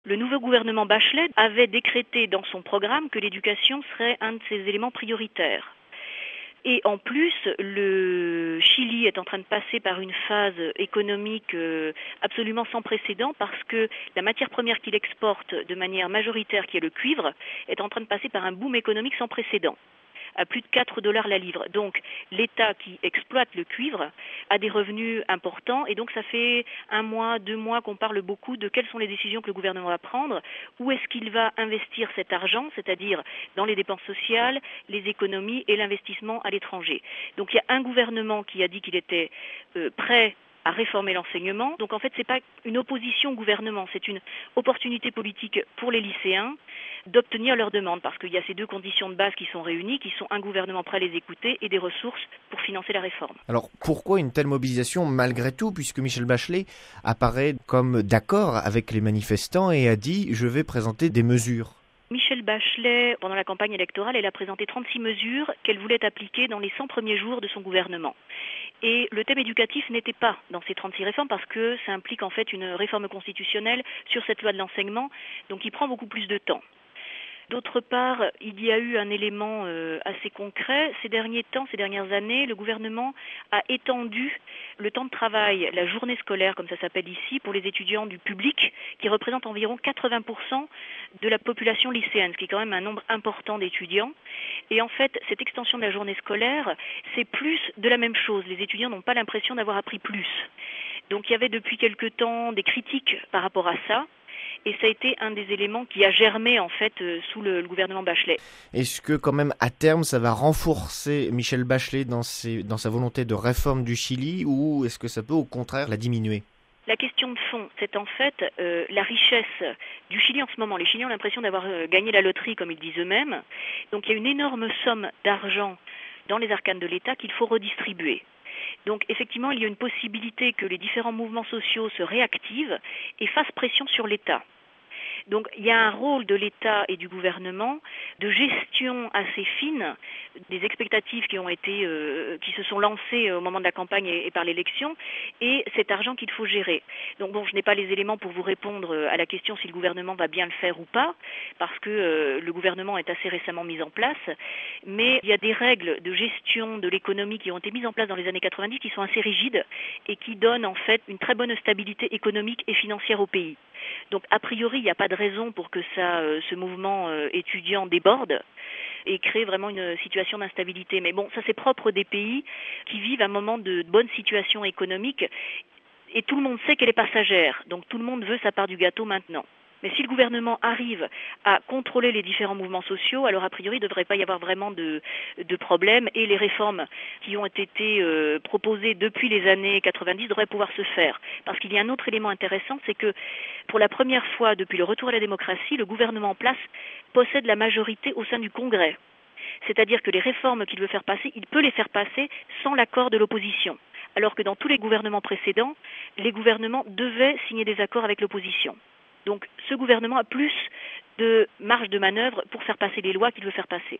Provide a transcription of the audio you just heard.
Le nouveau gouvernement Bachelet avait décrété dans son programme que l'éducation serait un de ses éléments prioritaires. Et en plus, le Chili est en train de passer par une phase économique absolument sans précédent parce que la matière première qu'il exporte de manière majoritaire, qui est le cuivre, est en train de passer par un boom économique sans précédent, à plus de $4 la livre. Donc l'État qui exploite le cuivre a des revenus importants et donc ça fait 1 mois, 2 mois qu'on parle beaucoup de quelles sont les décisions que le gouvernement va prendre, où est-ce qu'il va investir cet argent, c'est-à-dire dans les dépenses sociales, les économies et l'investissement à l'étranger. Donc il y a un gouvernement qui a dit qu'il était prêt à réformer l'enseignement. Donc en fait, c'est pas une opposition au gouvernement, c'est une opportunité politique pour les lycéens d'obtenir leurs demandes, parce qu'il y a ces deux conditions de base qui sont réunies, qui sont un gouvernement prêt à les écouter et des ressources pour financer la réforme. Alors pourquoi une telle mobilisation malgré tout, puisque Michel Bachelet apparaît comme d'accord avec les manifestants et a dit « je vais présenter des mesures ». Michel Bachelet, pendant la campagne électorale, elle a présenté 36 mesures qu'elle voulait appliquer dans les 100 premiers jours de son gouvernement. Et le thème éducatif n'était pas dans ces 36 réformes parce que ça implique en fait une réforme constitutionnelle sur cette loi de l'enseignement, donc qui prend beaucoup plus de temps. D'autre part, il y a eu un élément assez concret. Ces dernières années, le gouvernement a étendu le temps de travail, la journée scolaire, comme ça s'appelle ici, pour les étudiants du public, qui représentent environ 80% de la population lycéenne, ce qui est quand même un nombre important d'étudiants. Et en fait, cette extension de la journée scolaire, c'est plus de la même chose. Les étudiants n'ont pas l'impression d'avoir appris plus. Donc il y avait depuis quelque temps des critiques par rapport à ça. Et ça a été un des éléments qui a germé en fait sous le gouvernement Bachelet. Est-ce que quand même à terme ça va renforcer Michel Bachelet dans sa volonté de réforme du Chili ou est-ce que ça peut au contraire la diminuer ? La question de fond, c'est en fait la richesse du Chili en ce moment. Les Chiliens ont l'impression d'avoir gagné la loterie, comme ils disent eux-mêmes. Donc il y a une énorme somme d'argent dans les arcanes de l'État qu'il faut redistribuer. Donc effectivement, il y a une possibilité que les différents mouvements sociaux se réactivent et fassent pression sur l'État. Donc il y a un rôle de l'État et du gouvernement de gestion assez fine des expectatives qui se sont lancées au moment de la campagne et par l'élection, et cet argent qu'il faut gérer. Donc bon, je n'ai pas les éléments pour vous répondre à la question si le gouvernement va bien le faire ou pas, parce que le gouvernement est assez récemment mis en place, mais il y a des règles de gestion de l'économie qui ont été mises en place dans les années 90 qui sont assez rigides et qui donnent en fait une très bonne stabilité économique et financière au pays. Donc a priori, il n'y a pas de raison pour que ce mouvement étudiant déborde et crée vraiment une situation d'instabilité. Mais bon, ça c'est propre des pays qui vivent un moment de bonne situation économique et tout le monde sait qu'elle est passagère. Donc tout le monde veut sa part du gâteau maintenant. Mais si le gouvernement arrive à contrôler les différents mouvements sociaux, alors a priori, il ne devrait pas y avoir vraiment de problème et les réformes qui ont été proposées depuis les années 90 devraient pouvoir se faire. Parce qu'il y a un autre élément intéressant, c'est que pour la première fois depuis le retour à la démocratie, le gouvernement en place possède la majorité au sein du Congrès. C'est-à-dire que les réformes qu'il veut faire passer, il peut les faire passer sans l'accord de l'opposition. Alors que dans tous les gouvernements précédents, les gouvernements devaient signer des accords avec l'opposition. Donc ce gouvernement a plus de marge de manœuvre pour faire passer les lois qu'il veut faire passer.